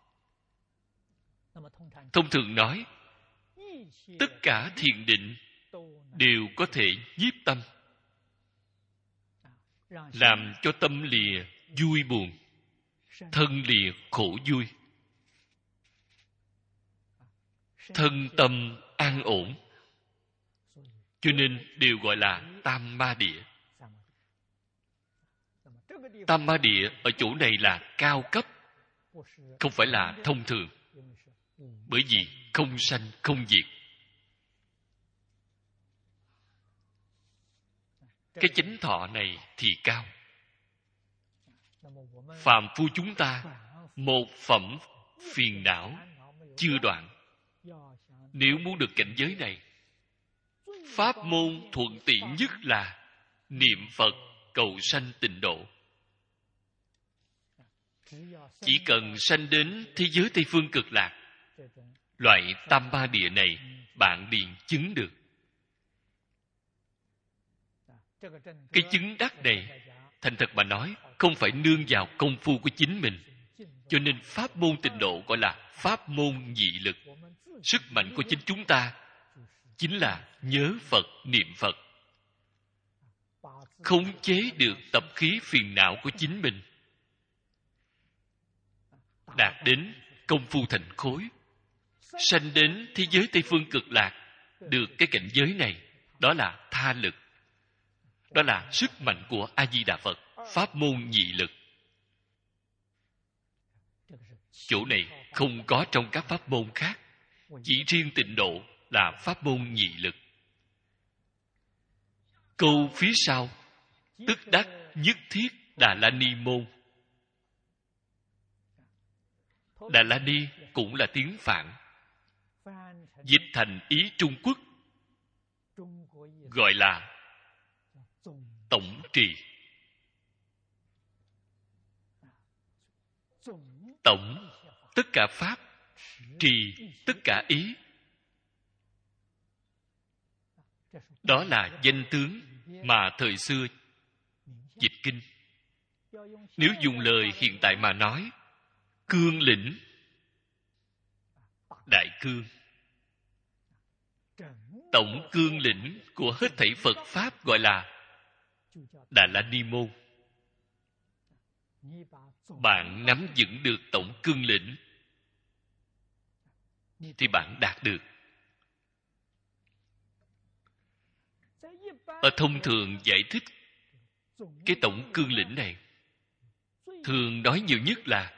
Thông thường nói, tất cả thiền định đều có thể nhiếp tâm, làm cho tâm lìa vui buồn, thân lìa khổ vui, thân tâm an ổn. Cho nên đều gọi là tam ma địa. Tam ma địa ở chỗ này là cao cấp, không phải là thông thường. Bởi vì không sanh không diệt. Cái chánh thọ này thì cao. Phàm phu chúng ta, một phẩm phiền não chưa đoạn. Nếu muốn được cảnh giới này, pháp môn thuận tiện nhất là niệm Phật cầu sanh tịnh độ. Chỉ cần sanh đến thế giới Tây Phương Cực Lạc, loại tam ma địa này bạn liền chứng được. Cái chứng đắc này, thành thật mà nói, không phải nương vào công phu của chính mình. Cho nên pháp môn tịnh độ gọi là pháp môn nhị lực. Sức mạnh của chính chúng ta chính là nhớ Phật, niệm Phật, khống chế được tập khí phiền não của chính mình, đạt đến công phu thành khối, sanh đến thế giới Tây Phương Cực Lạc. Được cái cảnh giới này, đó là tha lực, đó là sức mạnh của A Di Đà Phật, pháp môn nhị lực. Chỗ này không có trong các pháp môn khác, chỉ riêng tịnh độ là pháp môn nhị lực. Câu phía sau, tức đắc nhất thiết Đà La Ni Môn. Đà La Ni cũng là tiếng Phạn, dịch thành ý Trung Quốc, gọi là tổng trì. Tổng tất cả pháp, trì tất cả ý. Đó là danh tướng mà thời xưa dịch kinh. Nếu dùng lời hiện tại mà nói, cương lĩnh, đại cương, tổng cương lĩnh của hết thảy Phật Pháp gọi là Đà La Ni Môn. Bạn nắm vững được tổng cương lĩnh thì bạn đạt được. Ở thông thường giải thích cái tổng cương lĩnh này, thường nói nhiều nhất là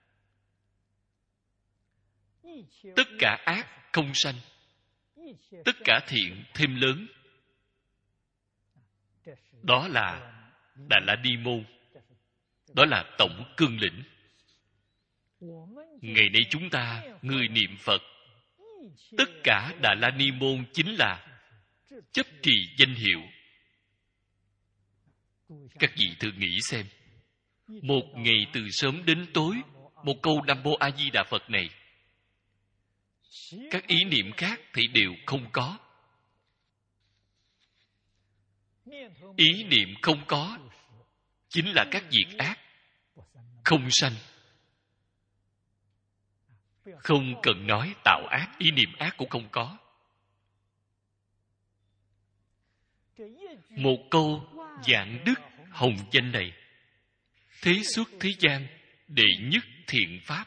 tất cả ác không sanh, tất cả thiện thêm lớn. Đó là Đà La Ni Môn. Đó là tổng cương lĩnh. Ngày nay chúng ta, người niệm Phật, tất cả Đà La Ni Môn chính là chấp trì danh hiệu. Các vị thử nghĩ xem, một ngày từ sớm đến tối, một câu Nam Mô A Di Đà Phật này, các ý niệm khác thì đều không có. Ý niệm không có chính là các việc ác không sanh. Không cần nói tạo ác, ý niệm ác cũng không có. Một câu vạn đức hồng danh này, thế xuất thế gian đệ nhất thiện pháp.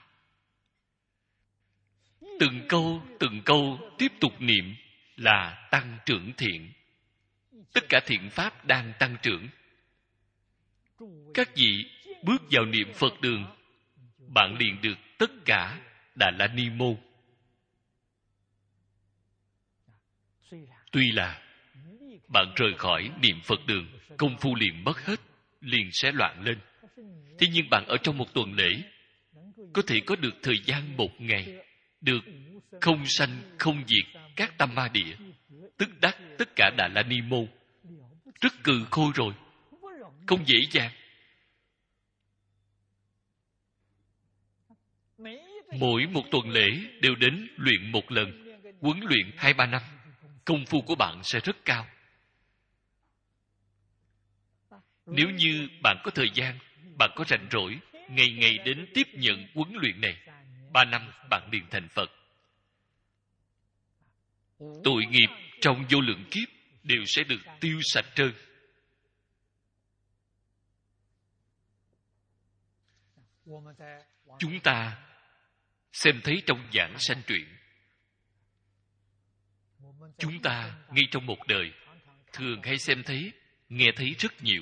Từng câu từng câu tiếp tục niệm là tăng trưởng thiện. Tất cả thiện pháp đang tăng trưởng. Các vị bước vào niệm Phật đường, bạn liền được tất cả Đà La Ni Môn. Tuy là bạn rời khỏi niệm Phật đường, công phu liền mất hết, liền sẽ loạn lên. Thế nhưng bạn ở trong một tuần lễ, có thể có được thời gian một ngày, được không sanh không diệt các tam ma địa, tức đắc tất cả Đà La Ni Môn. Rất cừ khôi rồi, không dễ dàng. Mỗi một tuần lễ đều đến luyện một lần, huấn luyện hai ba năm, công phu của bạn sẽ rất cao. Nếu như bạn có thời gian, bạn có rảnh rỗi, ngày ngày đến tiếp nhận huấn luyện này, ba năm bạn liền thành Phật. Tội nghiệp trong vô lượng kiếp đều sẽ được tiêu sạch trơn. Chúng ta xem thấy trong giảng sanh truyện, chúng ta ngay trong một đời thường hay xem thấy, nghe thấy rất nhiều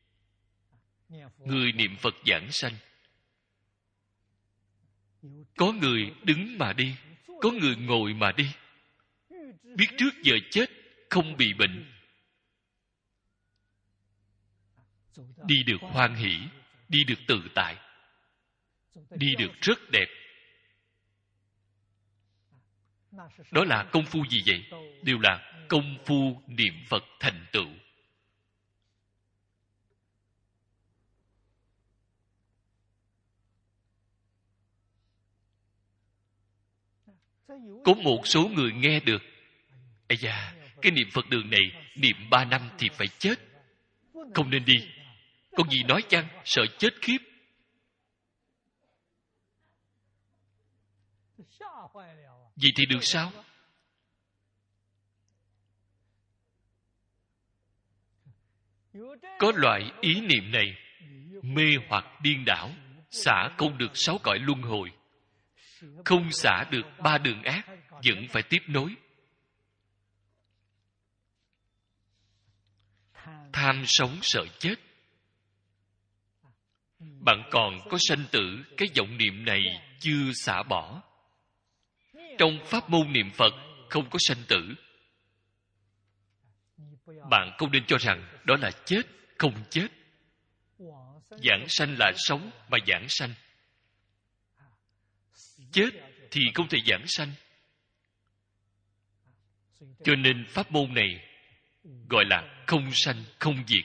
người niệm Phật giảng sanh. Có người đứng mà đi, có người ngồi mà đi, biết trước giờ chết không bị bệnh, đi được hoan hỷ, đi được tự tại, đi được rất đẹp. Đó là công phu gì vậy? Đều là công phu niệm Phật thành tựu. Có một số người nghe được, ây da, cái niệm Phật đường này niệm ba năm thì phải chết, không nên đi. Con gì nói chăng, sợ chết khiếp. Vậy thì được sao? Có loại ý niệm này mê hoặc điên đảo, xả không được sáu cõi luân hồi, không xả được ba đường ác, vẫn phải tiếp nối. Tham sống sợ chết. Bạn còn có sanh tử, cái vọng niệm này chưa xả bỏ. Trong pháp môn niệm Phật không có sanh tử. Bạn không nên cho rằng đó là chết, không chết. Giảng sanh là sống mà giảng sanh. Chết thì không thể giảng sanh. Cho nên pháp môn này gọi là không sanh không diệt.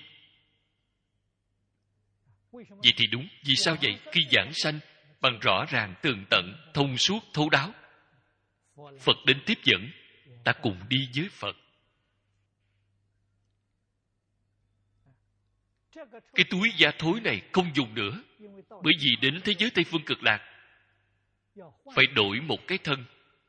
Vậy thì đúng. Vì sao vậy? Khi giảng sanh bằng rõ ràng, tường tận, thông suốt, thấu đáo, Phật đến tiếp dẫn, ta cùng đi với Phật. Cái túi da thối này không dùng nữa, bởi vì đến thế giới Tây Phương Cực Lạc phải đổi một cái thân,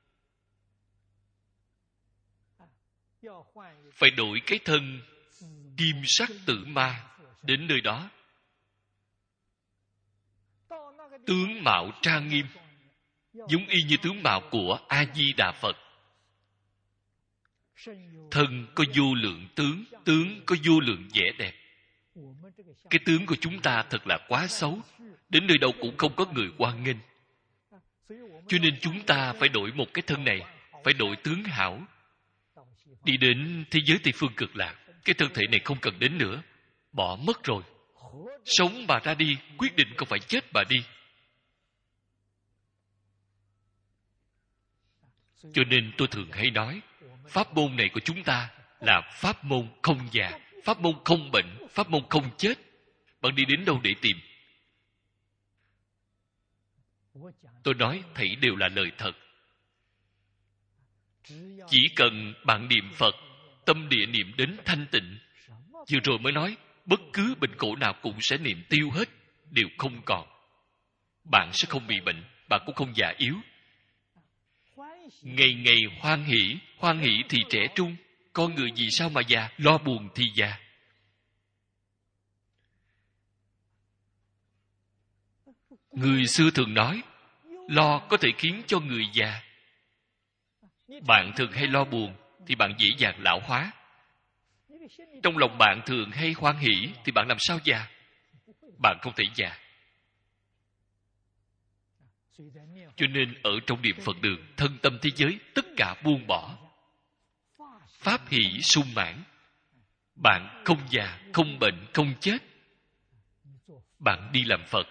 phải đổi cái thân kim sắc tử ma. Đến nơi đó tướng mạo trang nghiêm, giống y như tướng mạo của A Di Đà Phật. Thân có vô lượng tướng, tướng có vô lượng vẻ đẹp. Cái tướng của chúng ta thật là quá xấu, đến nơi đâu cũng không có người hoan nghênh. Cho nên chúng ta phải đổi một cái thân này, phải đổi tướng hảo, đi đến thế giới Tây Phương Cực Lạc. Cái thân thể này không cần đến nữa, bỏ mất rồi. Sống mà ra đi, quyết định không phải chết mà đi. Cho nên tôi thường hay nói, pháp môn này của chúng ta là pháp môn không già, pháp môn không bệnh, pháp môn không chết. Bạn đi đến đâu để tìm? Tôi nói thảy đều là lời thật. Chỉ cần bạn niệm Phật, tâm địa niệm đến thanh tịnh. Vừa rồi mới nói, bất cứ bệnh khổ nào cũng sẽ niệm tiêu hết, đều không còn. Bạn sẽ không bị bệnh, bạn cũng không già yếu. Ngày ngày hoan hỷ, hoan hỷ thì trẻ trung. Con người vì sao mà già? Lo buồn thì già. Người xưa thường nói, lo có thể khiến cho người già. Bạn thường hay lo buồn thì bạn dễ dàng lão hóa. Trong lòng bạn thường hay hoan hỷ thì bạn làm sao già? Bạn không thể già. Cho nên ở trong niệm Phật đường, thân tâm thế giới tất cả buông bỏ, pháp hỷ sung mãn. Bạn không già, không bệnh, không chết. Bạn đi làm Phật.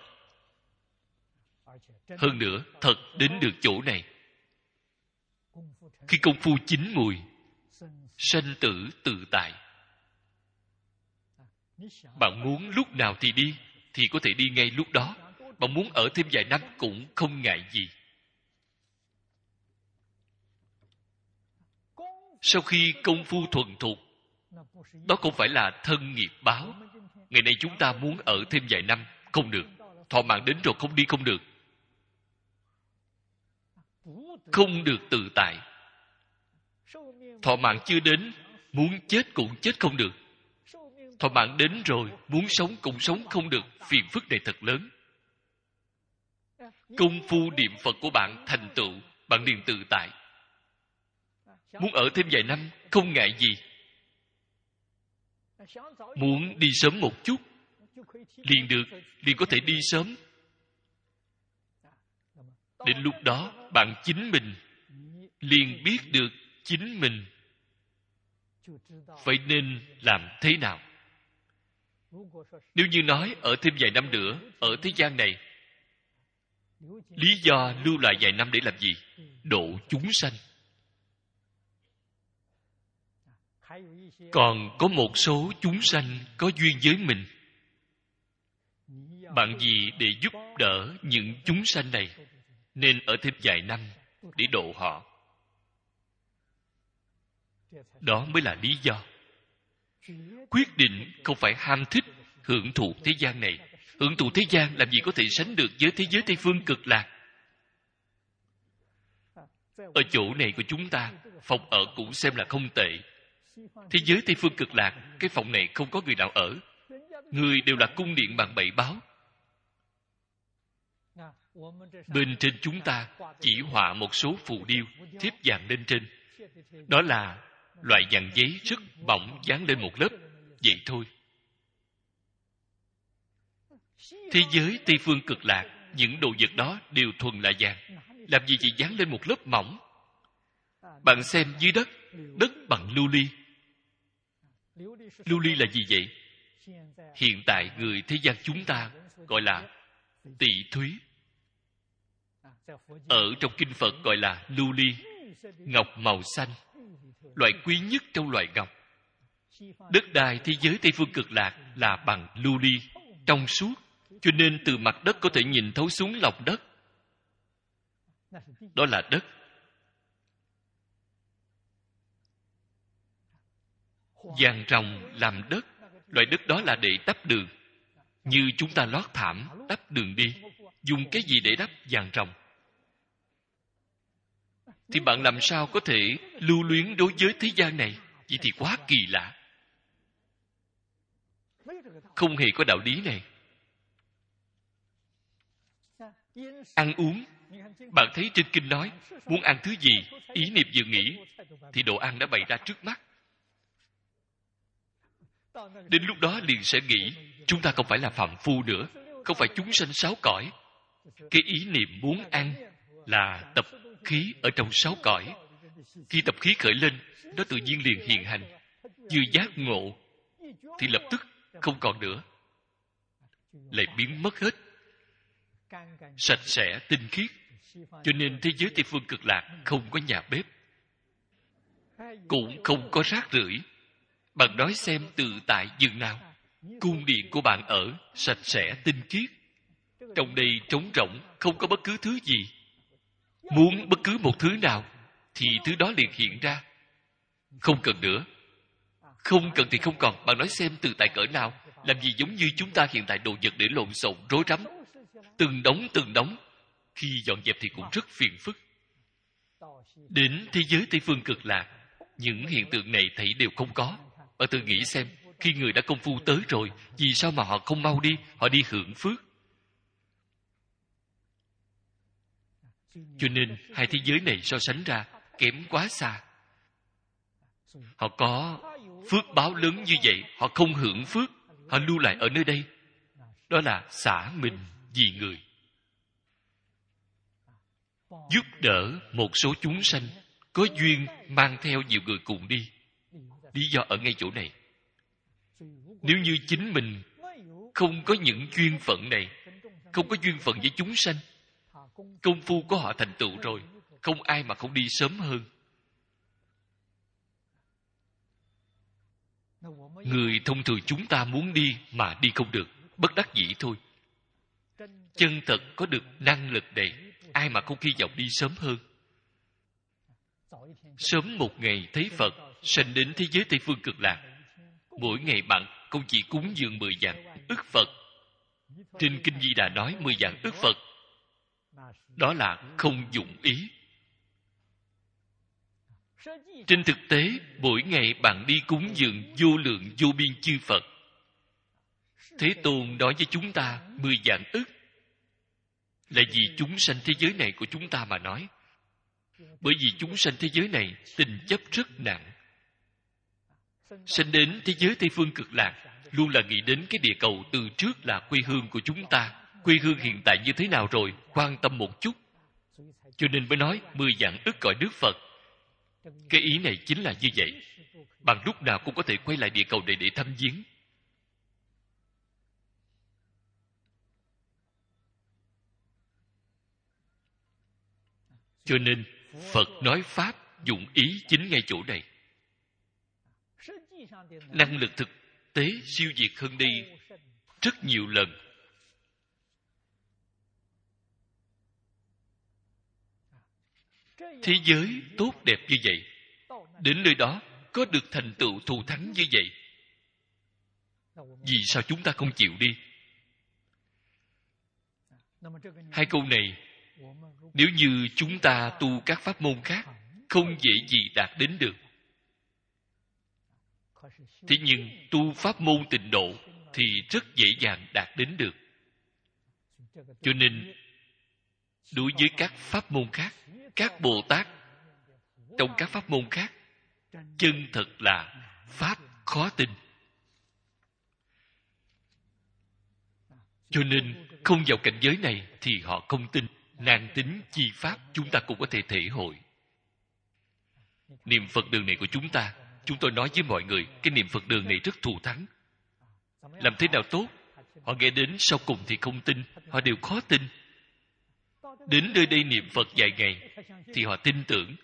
Hơn nữa, thật đến được chỗ này. Khi công phu chín mùi, sanh tử tự tại. Bạn muốn lúc nào thì đi, thì có thể đi ngay lúc đó. Bạn muốn ở thêm vài năm cũng không ngại gì. Sau khi công phu thuần thục, đó không phải là thân nghiệp báo. Ngày nay chúng ta muốn ở thêm vài năm, không được. Thọ mạng đến rồi không đi không được. Không được tự tại. Thọ mạng chưa đến, muốn chết cũng chết không được. Thọ mạng đến rồi, muốn sống cũng sống không được. Phiền phức này thật lớn. Công phu niệm Phật của bạn thành tựu, bạn liền tự tại. Muốn ở thêm vài năm, không ngại gì. Muốn đi sớm một chút, liền được, liền có thể đi sớm. Đến lúc đó, bạn chính mình liền biết được chính mình phải nên làm thế nào. Nếu như nói ở thêm vài năm nữa, ở thế gian này, lý do lưu lại vài năm để làm gì? Độ chúng sanh. Còn có một số chúng sanh có duyên với mình. Bạn gì để giúp đỡ những chúng sanh này, nên ở thêm vài năm để độ họ. Đó mới là lý do. Quyết định không phải ham thích hưởng thụ thế gian này. Hưởng thụ thế gian làm gì có thể sánh được với thế giới Tây Phương Cực Lạc. Ở chỗ này của chúng ta, phòng ở cũng xem là không tệ. Thế giới Tây Phương Cực Lạc, cái phòng này không có người nào ở. Người đều là cung điện bằng bảy báo. Bên trên chúng ta chỉ họa một số phù điêu, thiếp vàng lên trên. Đó là loại vàng giấy rất mỏng dán lên một lớp. Vậy thôi. Thế giới Tây Phương Cực Lạc, những đồ vật đó đều thuần là vàng. Làm gì chỉ dán lên một lớp mỏng? Bạn xem dưới đất, đất bằng lưu ly. Lưu ly là gì vậy? Hiện tại người thế gian chúng ta gọi là tỳ thúy. Ở trong kinh Phật gọi là lưu ly, ngọc màu xanh, loại quý nhất trong loại ngọc. Đất đai thế giới Tây Phương Cực Lạc là bằng lưu ly, trong suốt, cho nên từ mặt đất có thể nhìn thấu xuống lòng đất. Đó là đất. Vàng ròng làm đất, loại đất đó là để đắp đường. Như chúng ta lót thảm, đắp đường đi, dùng cái gì để đắp vàng ròng? Thì bạn làm sao có thể lưu luyến đối với thế gian này? Vậy thì quá kỳ lạ. Không hề có đạo lý này. Ăn uống, bạn thấy trên kinh nói, muốn ăn thứ gì, ý niệm vừa nghĩ, thì đồ ăn đã bày ra trước mắt. Đến lúc đó liền sẽ nghĩ, chúng ta không phải là phàm phu nữa, không phải chúng sanh sáu cõi. Cái ý niệm muốn ăn là tập khí ở trong sáu cõi. Khi tập khí khởi lên, nó tự nhiên liền hiện hành. Vừa giác ngộ, thì lập tức không còn nữa, lại biến mất hết, sạch sẽ, tinh khiết. Cho nên thế giới Tây Phương Cực Lạc không có nhà bếp, cũng không có rác rưởi. Bạn nói xem, tự tại dường nào? Cung điện của bạn ở sạch sẽ, tinh khiết. Trong đây trống rỗng, không có bất cứ thứ gì. Muốn bất cứ một thứ nào, thì thứ đó liền hiện ra. Không cần nữa. Không cần thì không còn. Bạn nói xem tự tại cỡ nào? Làm gì giống như chúng ta hiện tại đồ vật để lộn xộn, rối rắm. Từng đống từng đống. Khi dọn dẹp thì cũng rất phiền phức. Đến thế giới Tây Phương Cực Lạc, những hiện tượng này thảy đều không có. Bạn tự nghĩ xem, khi người đã công phu tới rồi, vì sao mà họ không mau đi, họ đi hưởng phước? Cho nên hai thế giới này so sánh ra kém quá xa. Họ có phước báo lớn như vậy, họ không hưởng phước, họ lưu lại ở nơi đây. Đó là xả mình vì người, giúp đỡ một số chúng sanh có duyên mang theo nhiều người cùng đi. Lý do ở ngay chỗ này. Nếu như chính mình không có những duyên phận này, không có duyên phận với chúng sanh, công phu của họ thành tựu rồi, không ai mà không đi sớm hơn. Người thông thường chúng ta muốn đi mà đi không được, bất đắc dĩ thôi. Chân thật có được năng lực này, ai mà không hy vọng đi sớm hơn. Sớm một ngày thấy Phật, sanh đến thế giới Tây Phương Cực Lạc. Mỗi ngày bạn không chỉ cúng dường mười vạn ức Phật. Trên Kinh Di Đà nói mười vạn ức Phật, đó là không dụng ý. Trên thực tế, mỗi ngày bạn đi cúng dường vô lượng vô biên chư Phật. Thế Tôn nói với chúng ta mười vạn ức, là vì chúng sanh thế giới này của chúng ta mà nói. Bởi vì chúng sanh thế giới này tình chấp rất nặng. Sanh đến thế giới Tây Phương Cực Lạc luôn là nghĩ đến cái địa cầu từ trước là quê hương của chúng ta. Quê hương hiện tại như thế nào rồi, quan tâm một chút. Cho nên mới nói mười vạn ức cõi nước Phật. Cái ý này chính là như vậy. Bạn lúc nào cũng có thể quay lại địa cầu này để thăm viếng. Cho nên Phật nói Pháp dụng ý chính ngay chỗ này. Năng lực thực tế siêu việt hơn đi rất nhiều lần. Thế giới tốt đẹp như vậy, đến nơi đó có được thành tựu thù thắng như vậy, vì sao chúng ta không chịu đi? Hai câu này, nếu như chúng ta tu các pháp môn khác, không dễ gì đạt đến được. Thế nhưng tu pháp môn tịnh độ thì rất dễ dàng đạt đến được. Cho nên đối với các pháp môn khác, các Bồ Tát trong các pháp môn khác, chân thật là pháp khó tin. Cho nên không vào cảnh giới này thì họ không tin. Nan tính chi pháp chúng ta cũng có thể thể hội. Niệm Phật đường này của chúng ta, chúng tôi nói với mọi người, cái niệm Phật đường này rất thù thắng. Làm thế nào tốt? Họ nghe đến sau cùng thì không tin. Họ đều khó tin. Đến nơi đây niệm Phật vài ngày thì họ tin tưởng.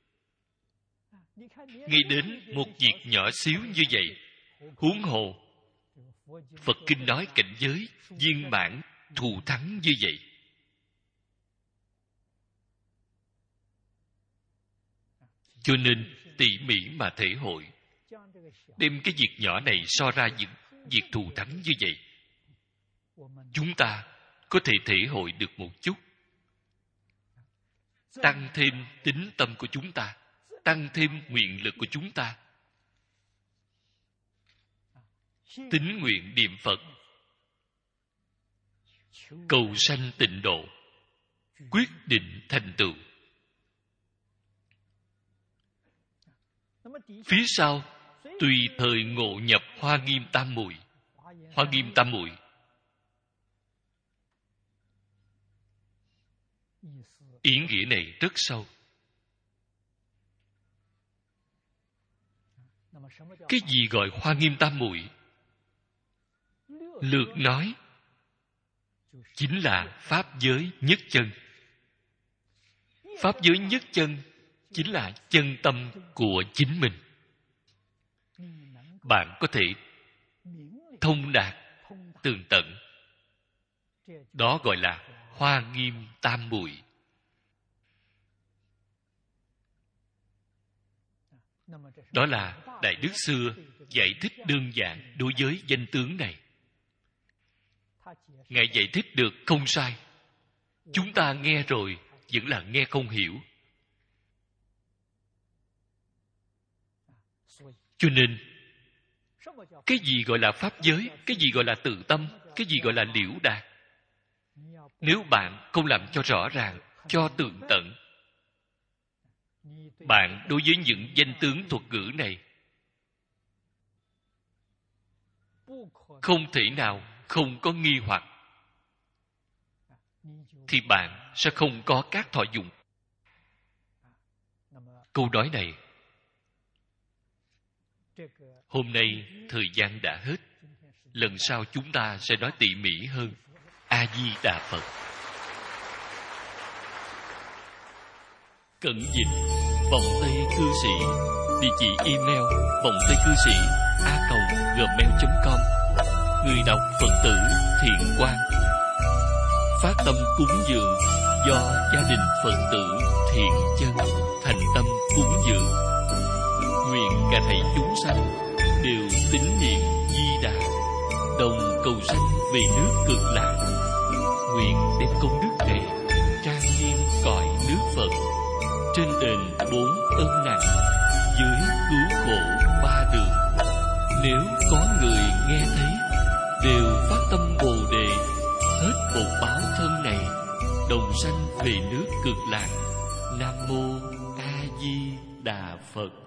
Nghĩ đến một việc nhỏ xíu như vậy, huống hồ Phật Kinh nói cảnh giới viên mãn thù thắng như vậy. Cho nên tỉ mỉ mà thể hội, đem cái việc nhỏ này so ra những việc thù thắng như vậy, chúng ta có thể thể hội được một chút, tăng thêm tín tâm của chúng ta, tăng thêm nguyện lực của chúng ta. Tín nguyện niệm Phật, cầu sanh tịnh độ, quyết định thành tựu. Phía sau tùy thời ngộ nhập Hoa Nghiêm Tam Muội. Hoa Nghiêm Tam Muội ý nghĩa này rất sâu. Cái gì gọi Hoa Nghiêm Tam Muội? Lược nói chính là pháp giới nhất chân. Pháp giới nhất chân chính là chân tâm của chính mình. Bạn có thể thông đạt tường tận, đó gọi là Hoa Nghiêm Tam Muội. Đó là Đại Đức xưa giải thích đơn giản đối với danh tướng này. Ngài giải thích được không sai. Chúng ta nghe rồi vẫn là nghe không hiểu. Cho nên cái gì gọi là pháp giới, cái gì gọi là tự tâm, cái gì gọi là liễu đạt, nếu bạn không làm cho rõ ràng, cho tường tận, bạn đối với những danh tướng thuật ngữ này không thể nào không có nghi hoặc, thì bạn sẽ không có các thọ dụng. Câu nói này, hôm nay thời gian đã hết. Lần sau chúng ta sẽ nói tỉ mỉ hơn. A Di Đà Phật. Cẩn dịch Vọng Tây Cư Sĩ. Địa chỉ email vọng tây cư sĩ a còng gmail chấm com. Người đọc Phật tử Thiện Quang. Phát tâm cúng dường do gia đình Phật tử Thiện Chân thành tâm cúng dường. Nguyện cả thảy chúng sanh đều tín niệm Di Đà, đồng cầu sanh về nước Cực Lạc. Nguyện đem công đức này trang nghiêm cõi nước Phật, trên đền bốn ân nặng, dưới cứu khổ ba đường. Nếu có người nghe thấy đều phát tâm Bồ Đề, hết bột báo thân này, đồng sanh về nước Cực Lạc. Nam mô A Di Đà Phật.